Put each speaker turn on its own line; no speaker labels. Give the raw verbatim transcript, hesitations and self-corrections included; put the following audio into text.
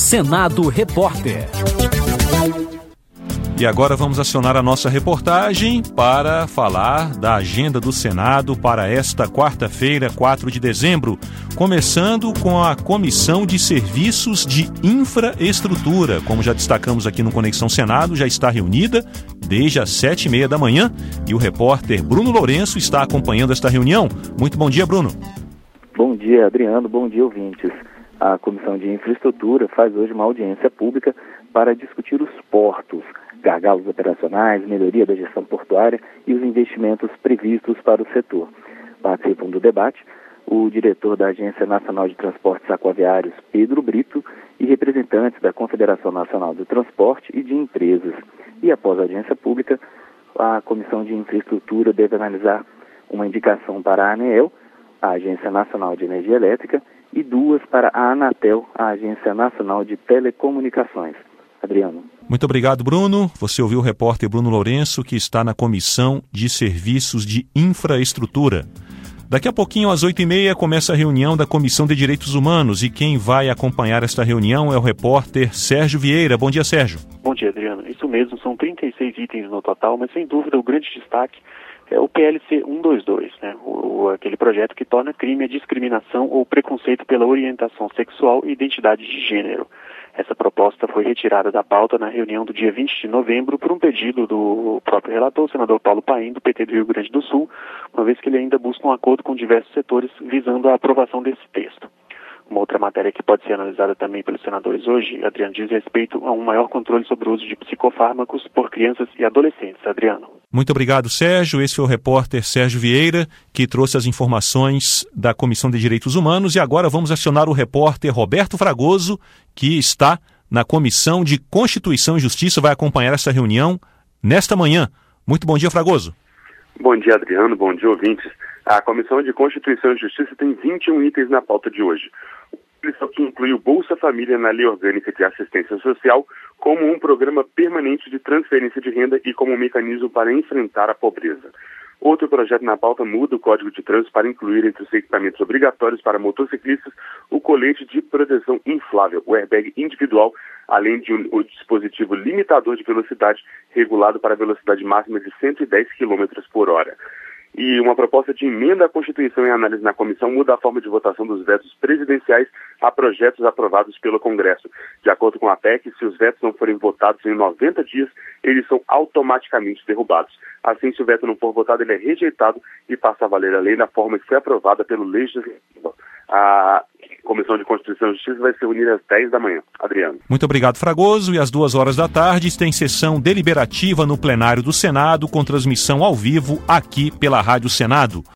Senado Repórter.
E agora vamos acionar a nossa reportagem para falar da agenda do Senado para esta quarta-feira, quatro de dezembro, começando com a Comissão de Serviços de Infraestrutura. Como já destacamos aqui no Conexão Senado, já está reunida desde as sete e meia da manhã e o repórter Bruno Lourenço está acompanhando esta reunião. Muito bom dia, Bruno.
Bom dia, Adriano. Bom dia, ouvintes. A Comissão de Infraestrutura faz hoje uma audiência pública para discutir os portos, gargalos operacionais, melhoria da gestão portuária e os investimentos previstos para o setor. Participam do debate o diretor da Agência Nacional de Transportes Aquaviários, Pedro Brito, e representantes da Confederação Nacional do Transporte e de empresas. E após a audiência pública, a Comissão de Infraestrutura deve analisar uma indicação para a ANEEL, a Agência Nacional de Energia Elétrica, e duas para a Anatel, a Agência Nacional de Telecomunicações. Adriano.
Muito obrigado, Bruno. Você ouviu o repórter Bruno Lourenço, que está na Comissão de Serviços de Infraestrutura. Daqui a pouquinho, às oito e meia, começa a reunião da Comissão de Direitos Humanos e quem vai acompanhar esta reunião é o repórter Sérgio Vieira. Bom dia, Sérgio.
Bom dia, Adriano. Isso mesmo, são trinta e seis itens no total, mas sem dúvida o grande destaque é o P L C cento e vinte e dois, né? o, aquele projeto que torna crime a discriminação ou preconceito pela orientação sexual e identidade de gênero. Essa proposta foi retirada da pauta na reunião do dia vinte de novembro por um pedido do próprio relator, o senador Paulo Paim, do P T do Rio Grande do Sul, uma vez que ele ainda busca um acordo com diversos setores visando a aprovação desse texto. Uma outra matéria que pode ser analisada também pelos senadores hoje, Adriano, diz respeito a um maior controle sobre o uso de psicofármacos por crianças e adolescentes. Adriano.
Muito obrigado, Sérgio. Esse foi o repórter Sérgio Vieira, que trouxe as informações da Comissão de Direitos Humanos. E agora vamos acionar o repórter Roberto Fragoso, que está na Comissão de Constituição e Justiça, vai acompanhar essa reunião nesta manhã. Muito bom dia, Fragoso.
Bom dia, Adriano. Bom dia, ouvintes. A Comissão de Constituição e Justiça tem vinte e um itens na pauta de hoje. Isso que inclui o Bolsa Família na Lei Orgânica de Assistência Social como um programa permanente de transferência de renda e como um mecanismo para enfrentar a pobreza. Outro projeto na pauta muda o Código de Trânsito para incluir entre os equipamentos obrigatórios para motociclistas o colete de proteção inflável, o airbag individual, além de um, o dispositivo limitador de velocidade regulado para a velocidade máxima de cento e dez quilômetros por hora. E uma proposta de emenda à Constituição em análise na comissão muda a forma de votação dos vetos presidenciais a projetos aprovados pelo Congresso. De acordo com a P E C, se os vetos não forem votados em noventa dias, eles são automaticamente derrubados. Assim, se o veto não for votado, ele é rejeitado e passa a valer a lei na forma que foi aprovada pelo Legislativo. A Comissão de Constituição e Justiça vai se reunir às dez da manhã. Adriano.
Muito obrigado, Fragoso. E às duas horas da tarde tem sessão deliberativa no plenário do Senado com transmissão ao vivo aqui pela Rádio Senado.